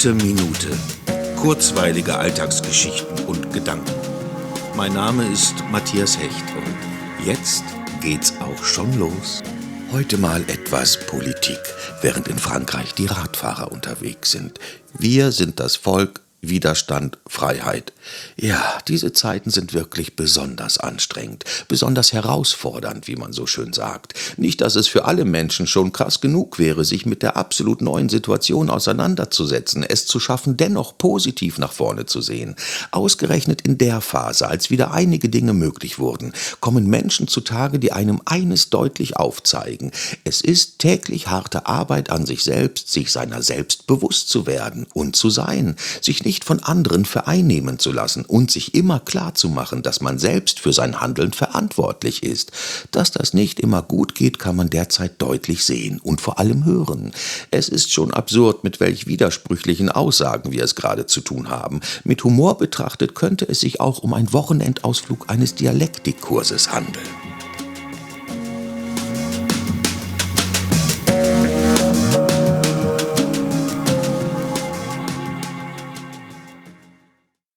Gute Minute. Kurzweilige Alltagsgeschichten und Gedanken. Mein Name ist Matthias Hecht und jetzt geht's auch schon los. Heute mal etwas Politik, während in Frankreich die Radfahrer unterwegs sind. Wir sind das Volk, Widerstand, Freiheit. Ja, diese Zeiten sind wirklich besonders anstrengend, besonders herausfordernd, wie man so schön sagt. Nicht, dass es für alle Menschen schon krass genug wäre, sich mit der absolut neuen Situation auseinanderzusetzen, es zu schaffen, dennoch positiv nach vorne zu sehen. Ausgerechnet in der Phase, als wieder einige Dinge möglich wurden, kommen Menschen zutage, die einem eines deutlich aufzeigen. Es ist täglich harte Arbeit an sich selbst, sich seiner selbst bewusst zu werden und zu sein, sich nicht von anderen vereinnehmen zu lassen und sich immer klar zu machen, dass man selbst für sein Handeln verantwortlich ist. Dass das nicht immer gut geht, kann man derzeit deutlich sehen und vor allem hören. Es ist schon absurd, mit welch widersprüchlichen Aussagen wir es gerade zu tun haben. Mit Humor betrachtet könnte es sich auch um einen Wochenendausflug eines Dialektikkurses handeln.